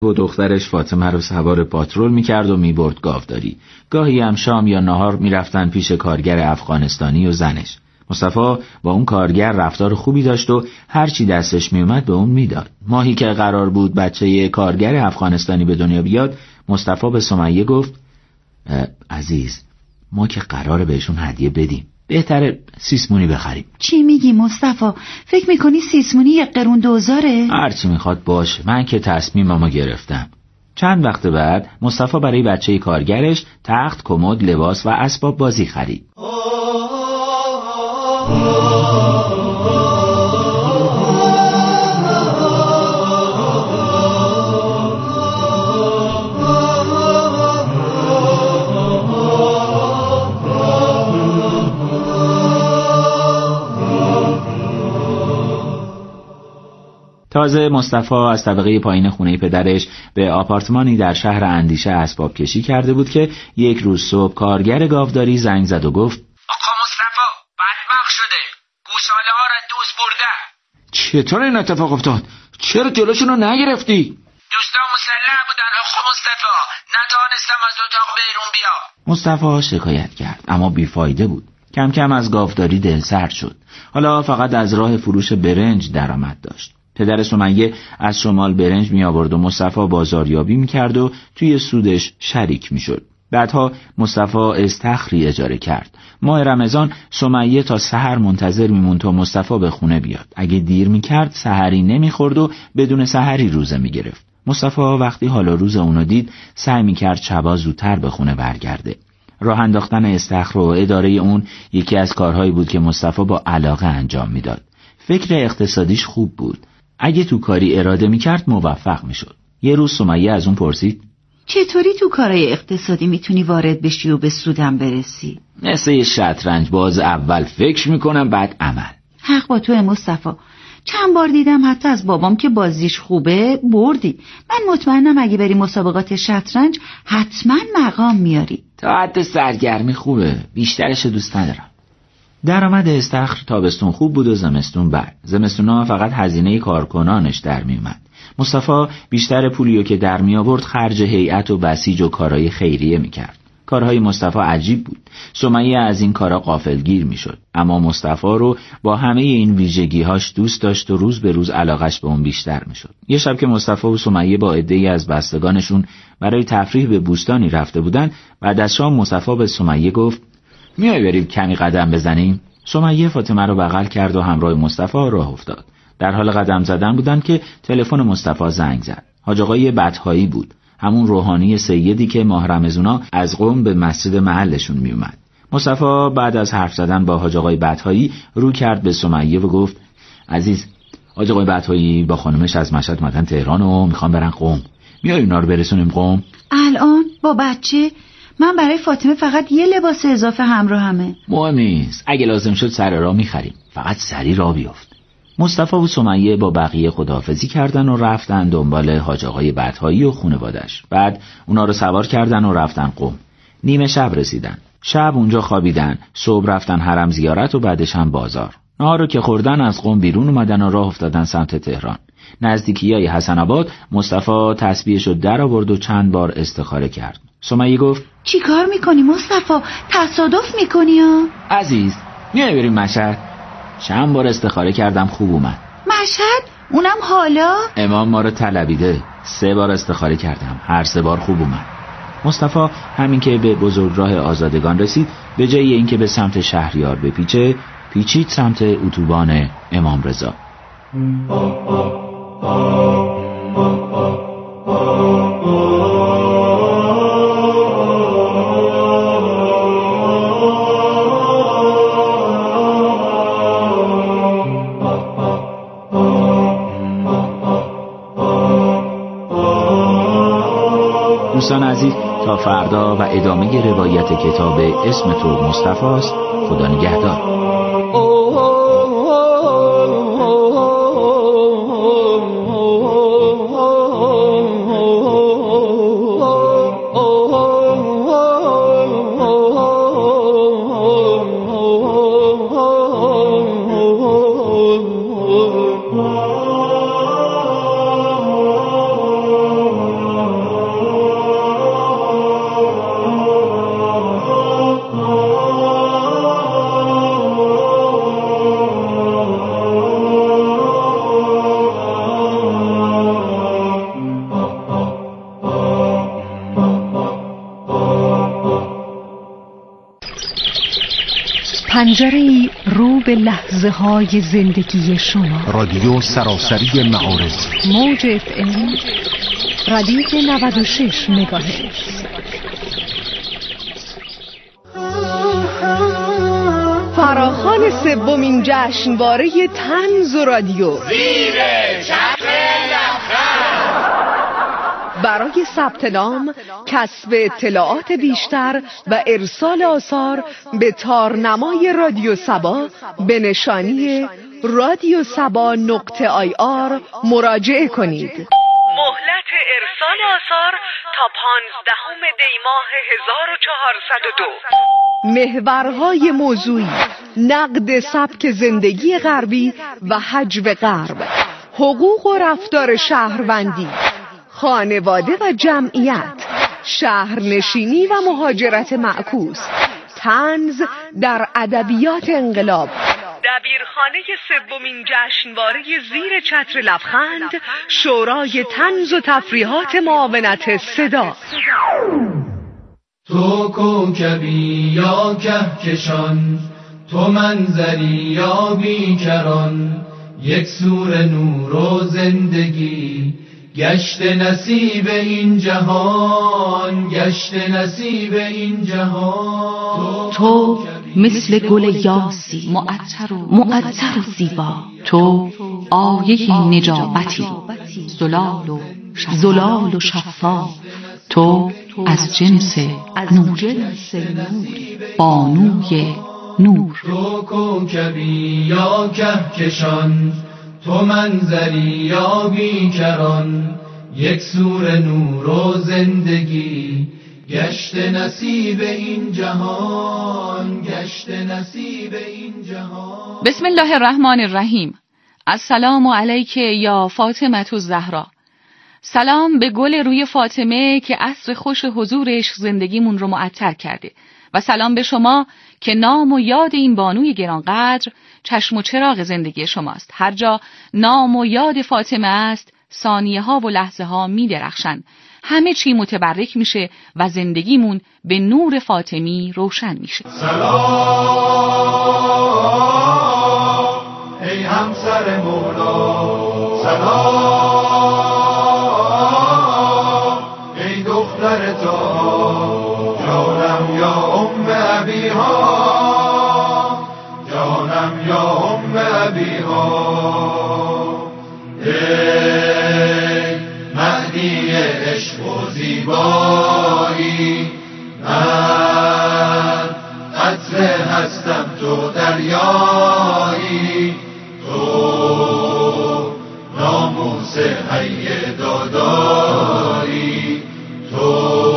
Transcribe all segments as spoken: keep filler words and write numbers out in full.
و دخترش فاطمه رو سوار پاترول میکرد و میبرد گاوداری. گاهی هم شام یا نهار میرفتن پیش کارگر افغانستانی و زنش. مصطفی با اون کارگر رفتار خوبی داشت و هر چی دستش میومد به اون میداد. ماهی که قرار بود بچه کارگر افغانستانی به دنیا بیاد، مصطفی به سمیه گفت عزیز، ما که قراره بهشون هدیه بدیم، بهتره سیسمونی بخریم. چی میگی مصطفی؟ فکر میکنی سیسمونی یک قرون دوزاره؟ هرچی میخواد باشه، من که تصمیممو گرفتم. چند وقت بعد مصطفی برای بچه کارگرش تخت، کمد، لباس و اسباب بازی خرید. تازه مصطفی از طبقه پایین خونه پدرش به آپارتمانی در شهر اندیشه اسباب کشی کرده بود که یک روز صبح کارگر گاوداری زنگ زد و گفت آقا مصطفی بدبخت شده، گوساله ها را دوست برده. چطور این اتفاق افتاد؟ چرا جلوشون رو نگرفتی؟ دوستان مسلح بودن آقا مصطفی، نتوانستم از اتاق بیرون بیام. مصطفی شکایت کرد اما بیفایده بود. کم کم از گاوداری دلسرد شد. حالا فقط از راه فروش برنج درآمد داشت. پدر سمیه از شمال برنج می آورد و مصطفی بازاریابی می کرد و توی سودش شریک می شد. بعدها مصطفی استخری اجاره کرد. ماه رمضان سمیه تا سحر منتظر می موند تا مصطفی به خونه بیاد. اگه دیر می کرد سحری نمی خورد و بدون سحری روزه می گرفت. مصطفی وقتی حالا روز اونو دید سعی می کرد شبا زودتر به خونه برگرده. راه انداختن استخر و اداره اون یکی از کارهایی بود که مصطفی با علاقه انجام می داد. فکر اقتصادیش خوب بود. اگه تو کاری اراده میکرد موفق میشد. یه روز سمیه از اون پرسید چطوری تو کارهای اقتصادی میتونی وارد بشی و به سودم برسی؟ مثل یه شطرنج باز، اول فکر میکنم بعد عمل. حق با تو مصطفی. چند بار دیدم حتی از بابام که بازیش خوبه بردی. من مطمئنم اگه بری مسابقات شطرنج حتما مقام میاری. تا حد سرگرمی خوبه، بیشترش دوست ندارم. درآمد استخر تابستون خوب بود و زمستون بد. زمستونا فقط هزینه کارکنانش در می اومد. مصطفی بیشتر پولیو که در می آورد خرج هیئت و بسیج و کارهای خیریه می کرد. کارهای مصطفی عجیب بود. سمیه از این کارا غافلگیر می شد. اما مصطفی رو با همه این ویژگی‌هاش دوست داشت و روز به روز علاقش به اون بیشتر می شد. یه شب که مصطفی و سمیه با عده‌ای از بستگانشون برای تفریح به بوستانی رفته بودن، بعد از شام مصطفی به سمیه گفت میای بریم کمی قدم بزنیم؟ سمیه فاطمه رو بغل کرد و همراه مصطفی راه افتاد. در حال قدم زدن بودن که تلفن مصطفی زنگ زد. حاج آقای بطحایی بود، همون روحانی سیدی که ماه رمضونا از قم به مسجد محلشون می اومد. مصطفی بعد از حرف زدن با حاج آقای بطحایی رو کرد به سمیه و گفت عزیز، حاج آقای بطحایی با خانمش از مشهد اومدن تهران و میخوان برن قم. میای اونا رو برسونیم قم؟ الان با بچه؟ من برای فاطمه فقط یه لباس اضافه همراهمه. مهم نیست، اگه لازم شد سر راه میخریم، فقط سری راه بیفت. مصطفی و سمیه با بقیه خداحافظی کردن و رفتن دنبال حاج آقای بطحایی و خانواده‌اش. بعد اونا رو سوار کردن و رفتن قم. نیمه شب رسیدن. شب اونجا خوابیدن، صبح رفتن حرم زیارت و بعدش هم بازار. نهار رو که خوردن از قم بیرون اومدن و راه افتادن سمت تهران. نزدیکیای حسن آباد مصطفی تسبیحشو در آورد و چند بار استخاره کرد. سمیه گفت چی کار میکنی مصطفی؟ تصادف میکنی ها؟ عزیز، میای بریم مشهد؟ چند بار استخاره کردم خوب اومد. مشهد؟ اونم حالا؟ امام ما رو طلبیده. سه بار استخاره کردم، هر سه بار خوب اومد. مصطفی همین که به بزرگراه آزادگان رسید، به جای اینکه به سمت شهریار بپیچه، پیچید سمت اتوبان امام رضا. دوستان عزیز، تا فردا و ادامه روایت کتاب اسم تو مصطفی است. خدا نگهدار. پنجره‌ای رو به لحظه های زندگی شما. رادیو سراسری معارض، موج اف ام ردیف نود و شش مگاهرتز. فراخوان سومین جشنواره طنز و رادیو زیر چتر لبخند. برای ثبت نام، کسب اطلاعات بیشتر و ارسال آثار به تارنمای رادیو سبا به نشانی رادیو سبا نقطه آی آر مراجعه کنید. مهلت ارسال آثار تا پانزدهم دی ماه هزار و چهارصد و دو. محورهای موضوعی: نقد سبک زندگی غربی و حجو غرب، حقوق و رفتار شهروندی، خانواده و جمعیت، شهرنشینی و مهاجرت معکوس، طنز در ادبیات انقلاب. دبیرخانه سومین جشنواره زیر چتر لبخند، شورای طنز و تفریحات معاونت صدا. تو کوکبی یا کهکشان، تو منظری یا بیکران، یک سور نور و زندگی، گشت نصیب این جهان، گشت نصیب این جهان. تو مثل گل یاسی معطر و معطر و زیبا، تو آیه نجابتی، زلال و زلال و شفاف، تو از جنس نور، بانوی نور. تو کوکبی یا کهکشان، تو منظری یا بیکران، یک سور نور و زندگی، گشت نصیب این جهان، گشت نصیب این جهان. بسم الله الرحمن الرحیم. السلام علیک یا فاطمه الزهرا. سلام به گل روی فاطمه که عصر خوش حضورش زندگیمون رو معطر کرده، و سلام به شما که نام و یاد این بانوی گرانقدر چشم و چراغ زندگی شماست. هر جا نام و یاد فاطمه است، ثانیه ها و لحظه ها می درخشن، همه چی متبرک میشه و زندگیمون به نور فاطمی روشن میشه. سلام ای همسر مولا، سلام ای دختر تا، جانم یا ام ابیها، جانم یا ام ابیها. ای مهدی عشق و زیبایی، من قطره هستم تو دریایی، تو ناموس حی داداری، تو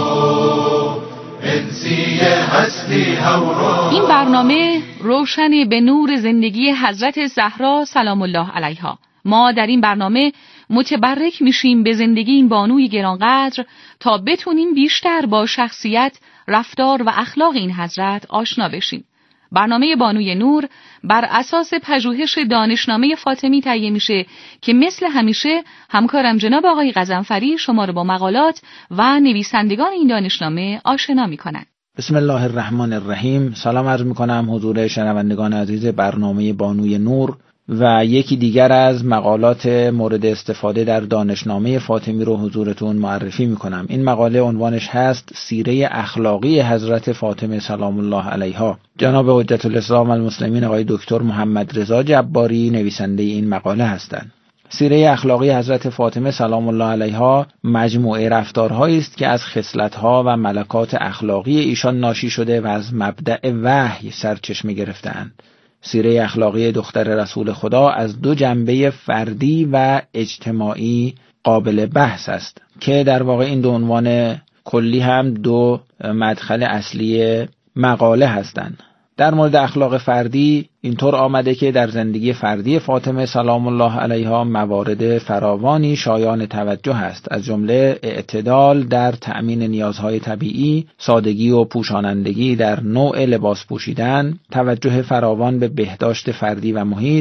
انسی هستی هورایی. این برنامه روشن به نور زندگی حضرت زهرا سلام الله علیها. ما در این برنامه متبرک میشیم به زندگی این بانوی گرانقدر تا بتونیم بیشتر با شخصیت، رفتار و اخلاق این حضرت آشنا بشیم. برنامه بانوی نور بر اساس پژوهش دانشنامه فاطمی تهیه میشه که مثل همیشه همکارم جناب آقای غضنفری شما رو با مقالات و نویسندگان این دانشنامه آشنا میکنن. بسم الله الرحمن الرحیم. سلام عرض میکنم حضور شنوندگان عزیز برنامه بانوی نور و یکی دیگر از مقالات مورد استفاده در دانشنامه فاطمی رو حضورتون معرفی میکنم. این مقاله عنوانش هست سیره اخلاقی حضرت فاطمه سلام الله علیها. جناب حجت الاسلام المسلمین آقای دکتر محمد رضا جباری نویسنده این مقاله هستند. سیره اخلاقی حضرت فاطمه سلام الله علیها مجموعه رفتارهایی است که از خصلت‌ها و ملکات اخلاقی ایشان ناشی شده و از مبدأ وحی سرچشمه گرفته‌اند. سیره اخلاقی دختر رسول خدا از دو جنبه فردی و اجتماعی قابل بحث است که در واقع این دو عنوان کلی هم دو مدخل اصلی مقاله هستند. در مورد اخلاق فردی اینطور آمده که در زندگی فردی فاطمه سلام الله علیها موارد فراوانی شایان توجه است، از جمله اعتدال در تأمین نیازهای طبیعی، سادگی و پوشانندگی در نوع لباس پوشیدن، توجه فراوان به بهداشت فردی و محیط،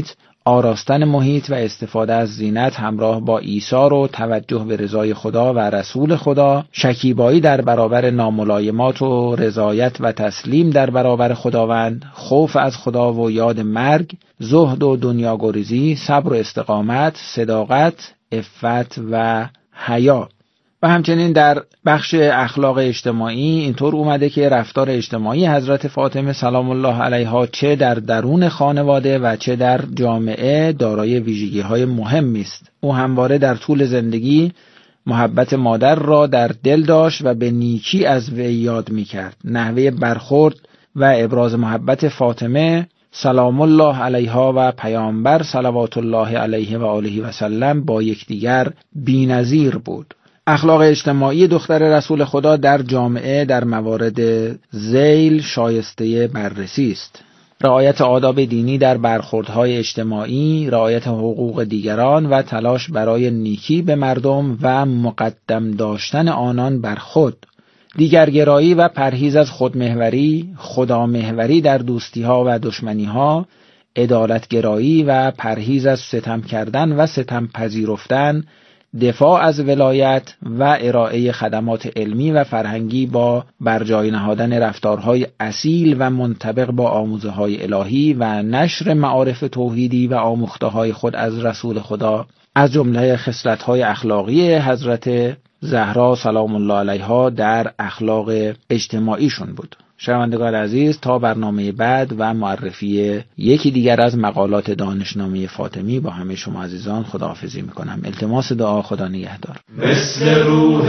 آراستن محیط و استفاده از زینت همراه با ایثار و توجه به رضای خدا و رسول خدا، شکیبایی در برابر ناملایمات و رضایت و تسلیم در برابر خداوند، خوف از خدا و یاد مرگ، زهد و دنیاگریزی، صبر و استقامت، صداقت، عفت و حیا. و همچنین در بخش اخلاق اجتماعی اینطور اومده که رفتار اجتماعی حضرت فاطمه سلام الله علیها چه در درون خانواده و چه در جامعه دارای ویژگی‌های مهمی است. او همواره در طول زندگی محبت مادر را در دل داشت و به نیکی از وی یاد می‌کرد. نحوه برخورد و ابراز محبت فاطمه سلام الله علیها و پیامبر صلوات الله علیه و آله و سلم با یکدیگر بی‌نظیر بود. اخلاق اجتماعی دختر رسول خدا در جامعه در موارد ذیل شایسته بررسی است: رعایت آداب دینی در برخوردهای اجتماعی، رعایت حقوق دیگران و تلاش برای نیکی به مردم و مقدم داشتن آنان بر خود، دیگرگرایی و پرهیز از خودمحوری، خدامحوری در دوستی‌ها و دشمنی‌ها، عدالتگرایی و پرهیز از ستم کردن و ستم پذیرفتن، دفاع از ولایت و ارائه خدمات علمی و فرهنگی با برجای نهادن رفتارهای اصیل و منطبق با آموزه‌های الهی و نشر معارف توحیدی و آموخته‌های خود از رسول خدا از جمله خصلت‌های اخلاقی حضرت زهرا سلام الله علیها در اخلاق اجتماعیشون بود. شنوندگان عزیز، تا برنامه بعد و معرفی یکی دیگر از مقالات دانشنامه فاطمی با همه شما عزیزان خداحافظی میکنم. التماس دعا، خدا نگهدار. مثل روح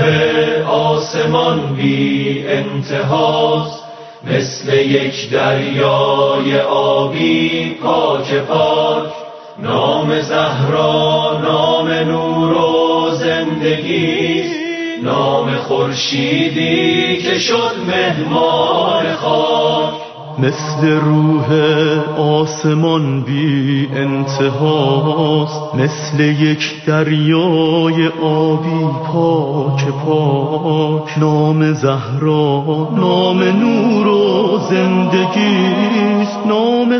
آسمان بی انتهاست، مثل یک دریای آبی پاک پاک، نام زهرا نام نور و زندگی، نام خورشیدی که شد مهمان خاک. مثل روح آسمان بی انتهاست، مثل یک دریای آبی پاک پاک، نام زهرا نام نور و زندگیست، نام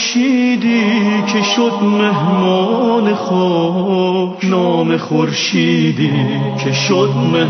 خورشیدی که شد مهمان خاک، نام خورشیدی که شد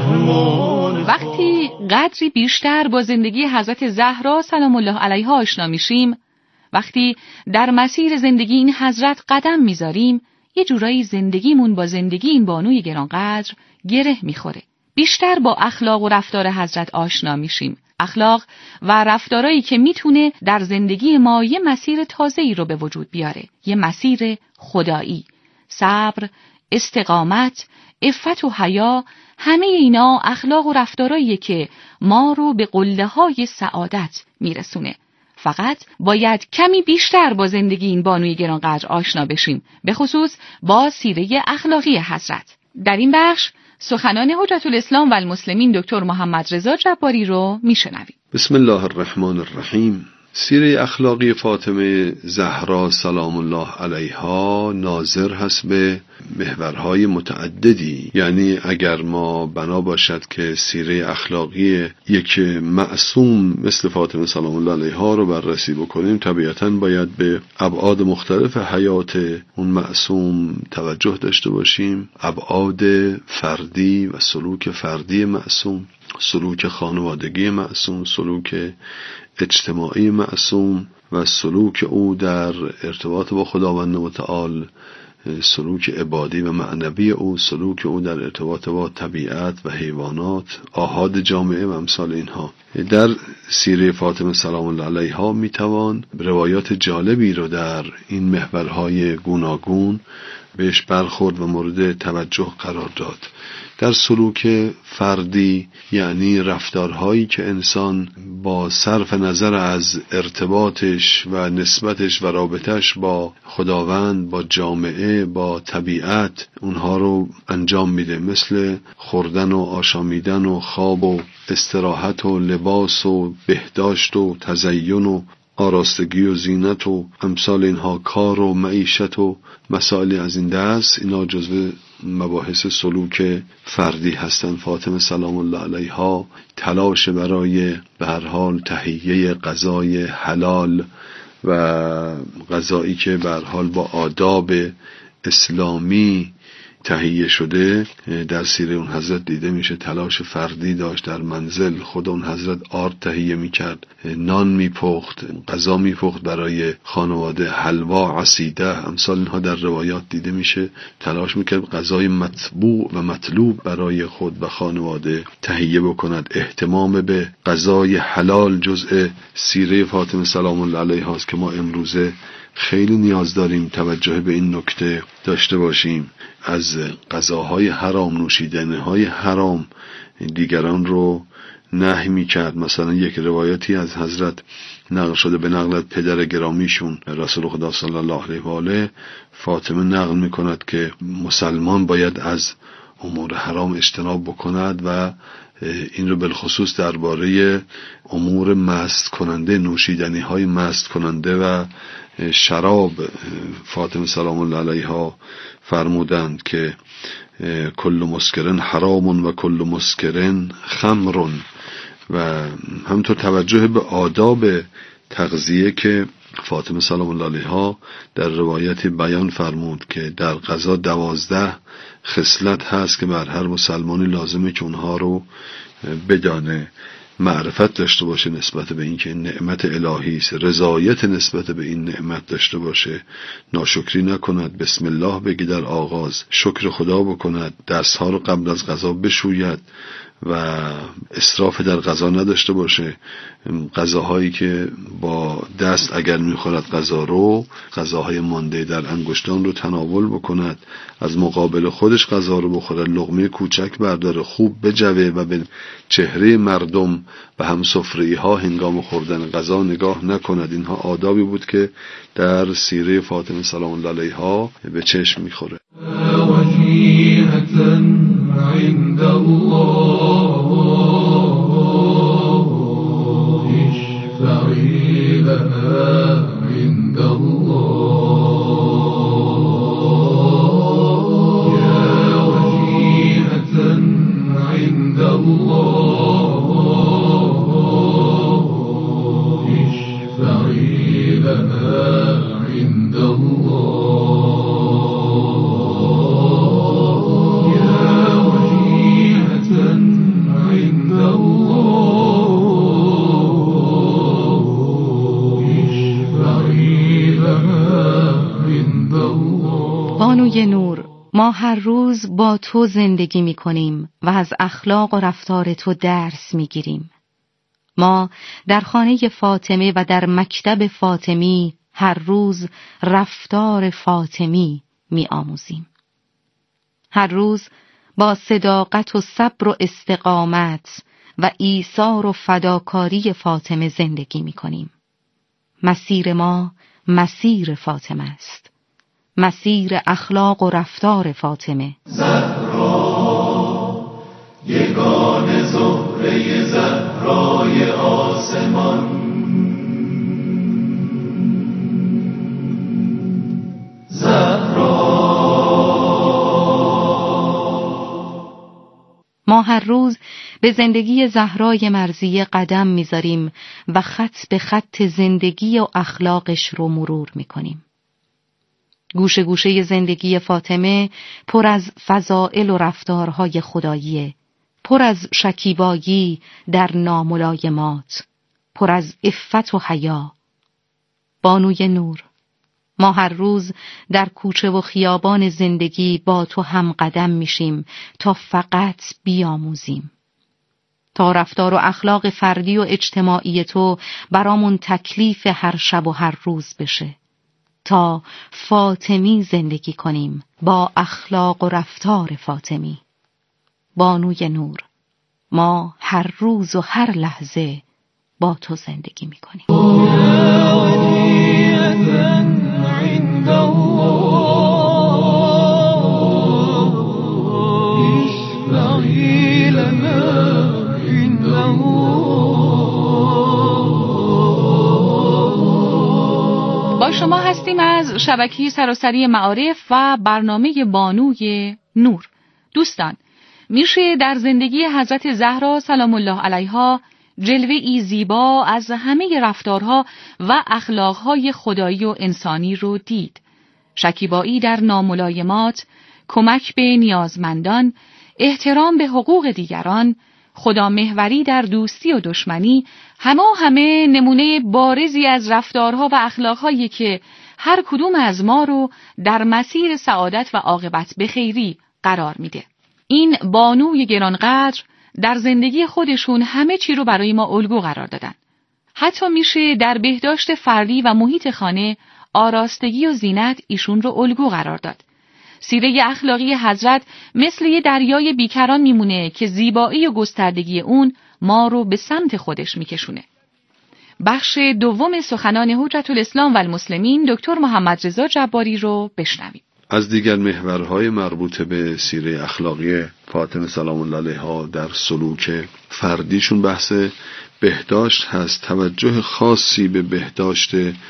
مهمان. وقتی قدری بیشتر با زندگی حضرت زهرا سلام الله علیها آشنا میشیم، وقتی در مسیر زندگی این حضرت قدم میذاریم، یه جورایی زندگیمون با زندگی این بانوی گرانقدر گره میخوره. بیشتر با اخلاق و رفتار حضرت آشنا میشیم، اخلاق و رفتارایی که میتونه در زندگی ما یه مسیر تازه‌ای رو به وجود بیاره، یه مسیر خدایی. صبر، استقامت، عفت و حیا، همه اینا اخلاق و رفتاراییه که ما رو به قله‌های سعادت میرسونه. فقط باید کمی بیشتر با زندگی این بانوی گرانقدر آشنا بشیم، به خصوص با سیره اخلاقی حضرت. در این بخش سخنان حجت الاسلام و المسلمین دکتر محمد رضا جباری رو میشنویم. بسم الله الرحمن الرحیم. سیره اخلاقی فاطمه زهرا سلام الله علیها ناظر هست به محورهای متعددی. یعنی اگر ما بنا باشد که سیره اخلاقی یک معصوم مثل فاطمه سلام الله علیها رو بررسی بکنیم، طبیعتاً باید به ابعاد مختلف حیات اون معصوم توجه داشته باشیم. ابعاد فردی و سلوک فردی معصوم، سلوک خانوادگی معصوم، سلوک اجتماعی معصوم و سلوک او در ارتباط با خداوند متعال، سلوک عبادی و معنوی او، سلوک او در ارتباط با طبیعت و حیوانات، آحاد جامعه و امثال اینها. در سیره فاطمه سلام الله علیها میتوان روایات جالبی رو در این محورهای گوناگون بهش برخورد و مورد توجه قرار داد. در سلوک فردی یعنی رفتارهایی که انسان با صرف نظر از ارتباطش و نسبتش و رابطش با خداوند، با جامعه، با طبیعت اونها رو انجام میده، مثل خوردن و آشامیدن و خواب و استراحت و لباس و بهداشت و تزیین و آراستگی و زینت و امثال اینها، کار و معیشت و مسائل از این دست. اینا جزو مباحث سلوک فردی هستند. فاطمه سلام الله علیها تلاش برای به هر حال تهیه غذای حلال و غذایی که به هر حال با آداب اسلامی تهیه شده در سیره اون حضرت دیده میشه. تلاش فردی داشت در منزل، خود اون حضرت آرد تهیه میکرد، نان میپخت، غذا میپخت برای خانواده، حلوا، عصیده، امثال اینها در روایات دیده میشه. تلاش میکرد غذای مطبوع و مطلوب برای خود و خانواده تهیه بکند. اهتمام به غذای حلال جزء سیره فاطمه سلام الله علیها است که ما امروزه خیلی نیاز داریم توجه به این نکته داشته باشیم. از غذاهای حرام، نوشیدنی‌های حرام دیگران رو نهی می‌کرد. مثلا یک روایتی از حضرت نقل شده به نقل پدر گرامیشون رسول خدا صلی الله علیه و آله، فاطمه نقل می‌کند که مسلمان باید از امور حرام اجتناب بکند و این رو بالخصوص درباره امور مست کننده، نوشیدنی های مست کننده و شراب فاطمه سلام الله علیها فرمودند که کل مسکرن حرام و کل مسکرن خمر. و همینطور توجه به آداب تغذیه که فاطمه سلام الله علیها در روایت بیان فرمود که در غذا دوازده خصلت هست که بر هر مسلمانی لازمه که اونها رو بدانه، معرفت داشته باشه نسبت به این که نعمت الهی است، رضایت نسبت به این نعمت داشته باشه، ناشکری نکند، بسم الله بگی در آغاز، شکر خدا بکند، دستها رو قبل از غذا بشوید و اسراف در غذا نداشته باشه. غذاهایی که با دست اگر میخورد غذا رو، غذاهای مانده در انگشتان رو تناول بکند، از مقابل خودش غذا رو بخوره، لقمه کوچک برداره، خوب بجوه و به چهره مردم و هم سفره‌ای ها هنگام خوردن غذا نگاه نکند. اینها آدابی بود که در سیره فاطمه سلام الله علیها به چشم میخوره. عند الله اشفعي لنا عند الله يا وجيهة عند الله اشفعي لنا عند الله بانوی نور، ما هر روز با تو زندگی می کنیم و از اخلاق و رفتار تو درس می گیریم. ما در خانه فاطمه و در مکتب فاطمی هر روز رفتار فاطمی می آموزیم. هر روز با صداقت و صبر و استقامت و ایثار و فداکاری فاطمه زندگی می کنیم. مسیر ما مسیر فاطمه است، مسیر اخلاق و رفتار فاطمه. زهرا یگان زهره زهرای آسمان، زهرا. ما هر روز به زندگی زهرای مرضیه قدم میذاریم و خط به خط زندگی و اخلاقش رو مرور میکنیم. گوشه گوشه زندگی فاطمه پر از فضائل و رفتارهای خداییه، پر از شکیبایی در ناملایمات، پر از عفت و حیا. بانوی نور، ما هر روز در کوچه و خیابان زندگی با تو هم قدم میشیم تا فقط بیاموزیم، تا رفتار و اخلاق فردی و اجتماعی تو برامون تکلیف هر شب و هر روز بشه، تا فاطمی زندگی کنیم با اخلاق و رفتار فاطمی. بانوی نور، ما هر روز و هر لحظه با تو زندگی میکنیم. عند الله اشفعي لنا عند الله. با شما هستیم از شبکه سراسری معارف و برنامه بانوی نور. دوستان، میشه در زندگی حضرت زهرا سلام الله علیها جلوه‌ای زیبا از همه رفتارها و اخلاقهای خدایی و انسانی رو دید. شکیبایی در ناملایمات، کمک به نیازمندان، احترام به حقوق دیگران، خدامحوری در دوستی و دشمنی، همه همه نمونه بارزی از رفتارها و اخلاقهایی که هر کدوم از ما رو در مسیر سعادت و عاقبت به خیری قرار میده. این بانوی گرانقدر در زندگی خودشون همه چی رو برای ما الگو قرار دادن. حتی میشه در بهداشت فردی و محیط خانه آراستگی و زینت ایشون رو الگو قرار داد. سیره اخلاقی حضرت مثل یه دریای بیکران میمونه که زیبایی و گستردگی اون ما رو به سمت خودش میکشونه. بخش دوم سخنان حجت الاسلام و المسلمین دکتر محمد رضا جباری رو بشنویم. از دیگر محورهای مربوط به سیره اخلاقی فاطمه سلام الله علیها در سلوک فردیشون بحث بهداشت هست. توجه خاصی به بهداشت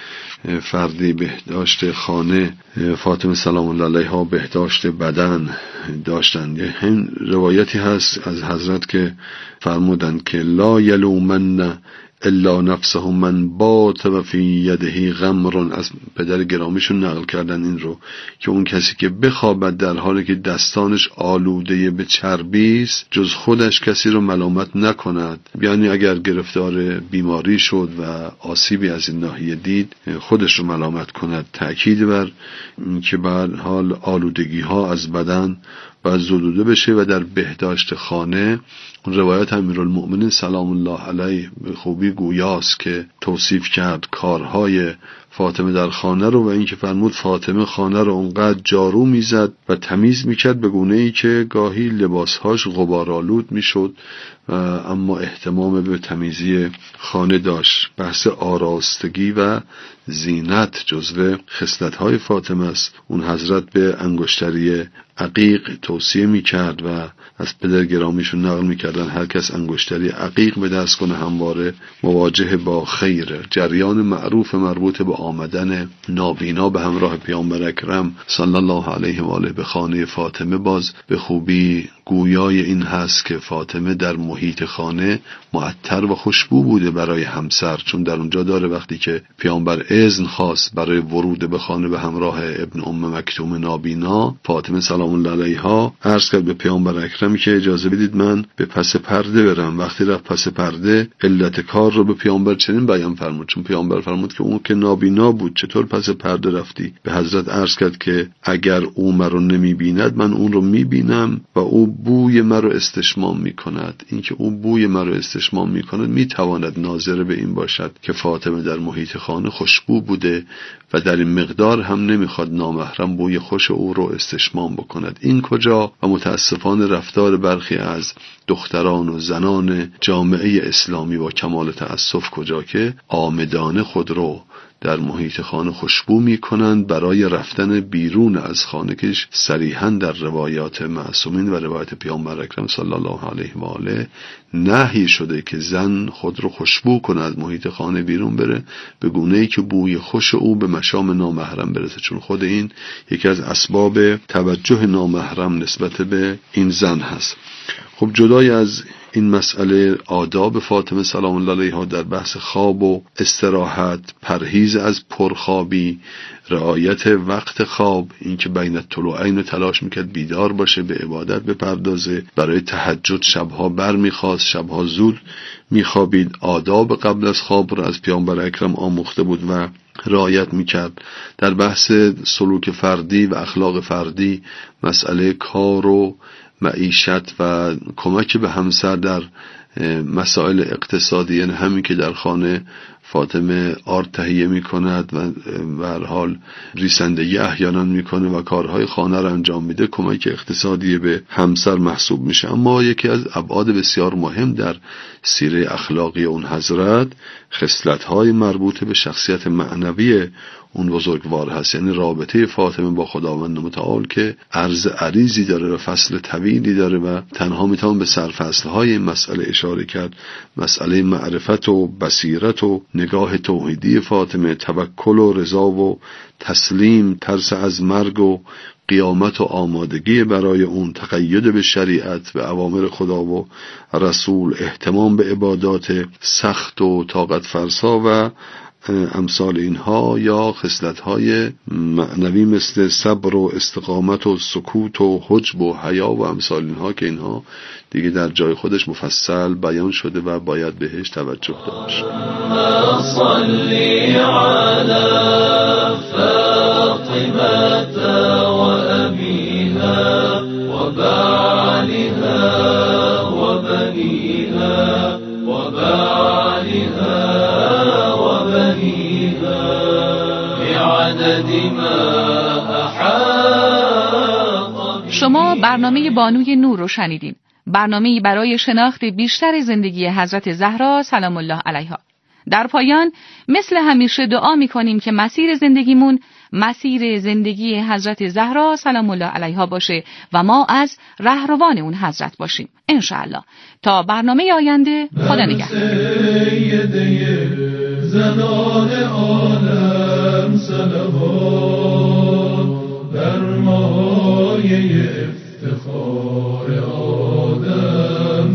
فردی، بهداشت خانه فاطمه سلام الله علیها، بهداشت بدن داشتند. این روایتی هست از حضرت که فرمودند که لا یلومن الا نفسه من بات و فی یده غمر. از پدر گرامیشون نقل کردن این رو که اون کسی که بخوابد در حالی که دستانش آلوده به چربی است جز خودش کسی رو ملامت نکند. یعنی اگر گرفتار بیماری شد و آسیبی از این ناحیه دید خودش رو ملامت کند. تأکید بر که به هر حال آلودگی ها از بدن باید زدوده بشه و در بهداشت خانه روایت امیرالمؤمنین سلام الله علیه به خوبی گویاست که توصیف کرد کارهای فاطمه در خانه رو و اینکه فرمود فاطمه خانه رو اونقدر جارو میزد و تمیز میکرد به گونه ای که گاهی لباسهاش غبارآلود میشد اما اهتمام به تمیزی خانه داشت. بحث آراستگی و زینت جزو خصلت‌های فاطمه است. اون حضرت به انگشتری عقیق توصیه میکرد و از پدر گرامیشون نقل میکردن هر کس انگشتری عقیق به دست کنه همواره مواجه با خیره. جریان معروف مربوط به آمدن نابینا به همراه پیامبر اکرم صلی الله علیه و آله به خانه فاطمه باز به خوبی گویای این هست که فاطمه در محیط خانه معطر و خوشبو بوده برای همسر، چون در اونجا داره وقتی که پیامبر اذن خواست برای ورود به خانه به همراه ابن ام مکتوم نابینا، فاطمه سلام الله علیها عرض کرد به پیامبر اکرم که اجازه بدید من به پس پرده برم. وقتی رفت پس پرده علت کار رو به پیامبر چنین بیان فرمود، چون پیامبر فرمود که اون که نابینا بود چطور پس پرده رفتی؟ به حضرت عرض کرد که اگر او مرا نمیبیند من اون رو میبینم و او بوی مرا استشمام میکند. اینکه او بوی مرا استشمام میکند میتواند ناظر به این باشد که فاطمه در محیط خانه خوشبو بوده و در این مقدار هم نمیخواد نامحرم بوی خوش او رو استشمام بکند. این کجا؟ و متاسفانه رفتار برخی از دختران و زنان جامعه اسلامی با کمال تأسف کجا که آمدانه خود رو در محیط خانه خوشبو میکنند برای رفتن بیرون از خانه که صریحاً در روایات معصومین و روایت پیامبر اکرم صلی الله علیه و آله نهی شده که زن خود رو خوشبو کنه از محیط خانه بیرون بره به گونه‌ای که بوی خوش او به مشام نامحرم برسه، چون خود این یکی از اسباب توجه نامحرم نسبت به این زن هست. خب جدای از این مسئله آداب فاطمه سلام الله علیها در بحث خواب و استراحت، پرهیز از پرخوابی، رعایت وقت خواب، اینکه بین الطلوعین تلاش میکرد بیدار باشه، به عبادت بپردازه، برای تهجد شبها بر میخواست، شبها زود میخوابید، آداب قبل از خواب رو از پیامبر اکرم آموخته بود و رعایت میکرد. در بحث سلوک فردی و اخلاق فردی مسئله کار و معیشت و کمک به همسر در مسائل اقتصادی، یعنی همین که در خانه فاطمه آرد تهیه می کند و به هر حال ریسندگی احیانا می کنه و کارهای خانه را انجام میده، کمک اقتصادی به همسر محسوب میشه. اما یکی از ابعاد بسیار مهم در سیره اخلاقی اون حضرت خصلت‌های مربوط به شخصیت معنوی اون بزرگوار هست، یعنی رابطه فاطمه با خداوند متعال که عرض عریضی داره و فصل طویلی داره و تنها میتوان به سرفصل‌های این مسئله اشاره کرد. مسئله معرفت و بصیرت و نگاه توحیدی فاطمه، توکل و رضا و تسلیم، ترس از مرگ و قیامت و آمادگی برای اون، تقید به شریعت، به اوامر خدا و رسول، اهتمام به عبادات سخت و طاقت فرسا و امثال اینها، یا خصلت‌های معنوی مثل صبر و استقامت و سکوت و حجب و حیا و امثال اینها که اینها دیگه در جای خودش مفصل بیان شده و باید بهش توجه داشت. صلی علی فاطمه و ابیها و بعلها و بنیها و بعلها شما برنامه بانوی نور رو شنیدین. برنامه‌ای برای شناخت بیشتر زندگی حضرت زهرا سلام الله علیها. در پایان مثل همیشه دعا می‌کنیم که مسیر زندگیمون مسیر زندگی حضرت زهرا سلام الله علیها باشه و ما از رهروان اون حضرت باشیم انشاءالله. تا برنامه آینده، خدا نگهدار. زنان عالم صلوات بر مایه افتخار آدم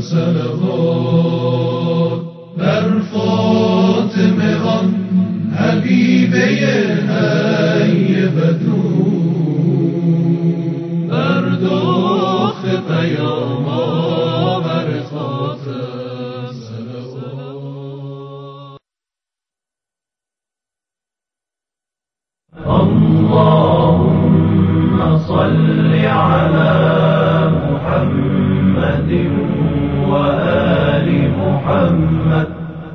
صلوات بر فاطمه آن حبیبه حی بدون بر داخل پیام آور خاتم صلوات. اللهم صل على محمد و آل محمد.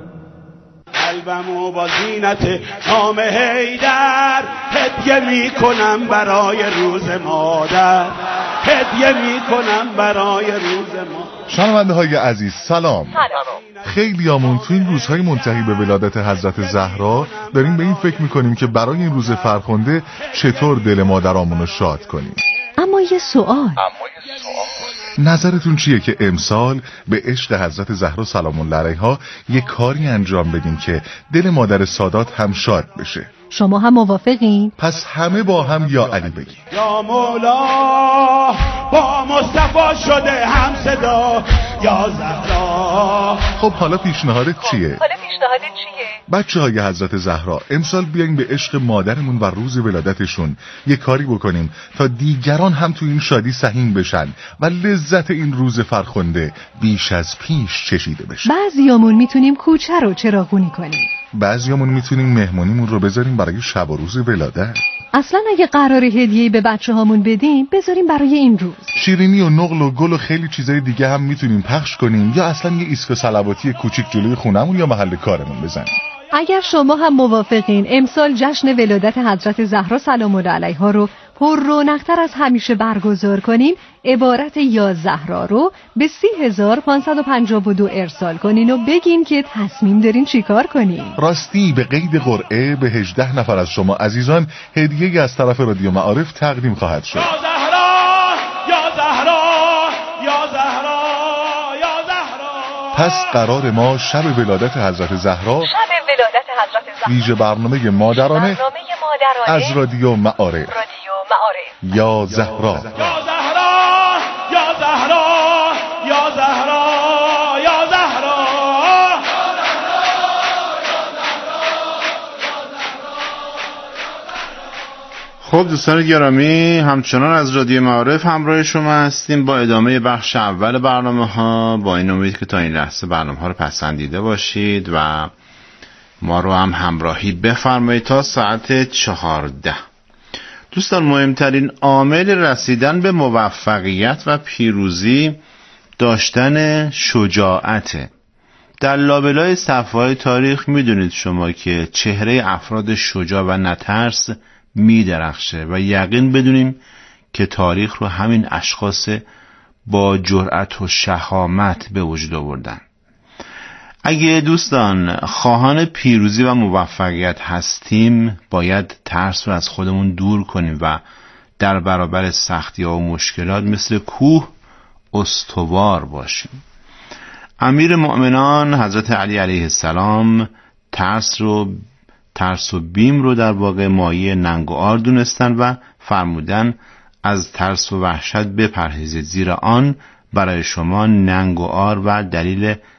قلبمو با زینت نام حیدر هدیه می کنم برای روز مادر، هدیه می کنم برای روز مادر. شنونده های عزیز سلام. خیلی آمون تو این روزهای منتهی به ولادت حضرت زهرا داریم به این فکر میکنیم که برای این روز فرخنده چطور دل مادرامون رو شاد کنیم. اما یه سوال، نظرتون چیه که امسال به عشق حضرت زهرا سلام الله علیها یه کاری انجام بدیم که دل مادر سادات هم شاد بشه؟ شما هم موافقین؟ پس همه با هم یا علی بگیم. یا مولا با مصطفی شده هم صدا یا زهرا. خب حالا پیشنهادت چیه؟ حالا پیشنهادت چیه؟ بچه های حضرت زهرا امسال بیایم به عشق مادرمون و روز ولادتشون یه کاری بکنیم تا دیگران هم تو این شادی سهیم بشن و لذت این روز فرخنده بیش از پیش چشیده بشه. بعضیامون میتونیم کوچه رو چراغونی کنیم، بعضیامون میتونیم مهمونیمون رو بذاریم برای شب و روز ولادت. اصلا اگه قرار هدیه‌ای به بچه هامون بدیم بذاریم برای این روز. شیرینی و نقل و گل و خیلی چیزای دیگه هم میتونیم پخش کنیم یا اصلا یه ایسک صلواتی کوچیک جلوی خونمون یا محل کارمون بزنیم. اگر شما هم موافقین امسال جشن ولادت حضرت زهرا سلام الله علیها رو پر رونق‌تر از همیشه برگزار کنیم، عبارت یا زهرا رو به سی هزار و پانصد و پنجاه و دو ارسال کنین و بگین که تصمیم دارین چیکار کنین. راستی به قید قرعه به هجده نفر از شما عزیزان هدیه‌ای از طرف رادیو معارف تقدیم خواهد شد. یا زهرا یا زهرا یا زهرا یا زهرا. پس قرار ما شب ولادت حضرت زهرا، شب ولادت حضرت زهرا، ویژه برنامه مادرانه, برنامه مادرانه از رادیو معارف. رادیو معارف. یا زهرا یا زهرا یا زهرا یا زهرا یا زهرا. خب دوستان گرامی، همچنان از رادیو معارف همراه شما هستیم با ادامه بخش اول برنامه ها، با این امید که تا این لحظه برنامه ها رو پسندیده باشید و ما رو هم همراهی بفرمایید تا ساعت چهارده. دوستان، مهمترین عامل رسیدن به موفقیت و پیروزی داشتن شجاعته. در لابلای صفحه‌های تاریخ میدونید شما که چهره افراد شجاع و نترس میدرخشه و یقین بدونیم که تاریخ رو همین اشخاص با جرأت و شهامت به وجود آوردن. اگه دوستان خواهان پیروزی و موفقیت هستیم، باید ترس رو از خودمون دور کنیم و در برابر سختی‌ها و مشکلات مثل کوه استوار باشیم. امیر مؤمنان حضرت علی علیه السلام ترس رو ترس و بیم رو در واقع مایه ننگ و عار دونستن و فرمودن از ترس و وحشت بپرهیزید، زیرا آن برای شما ننگ و عار و دلیل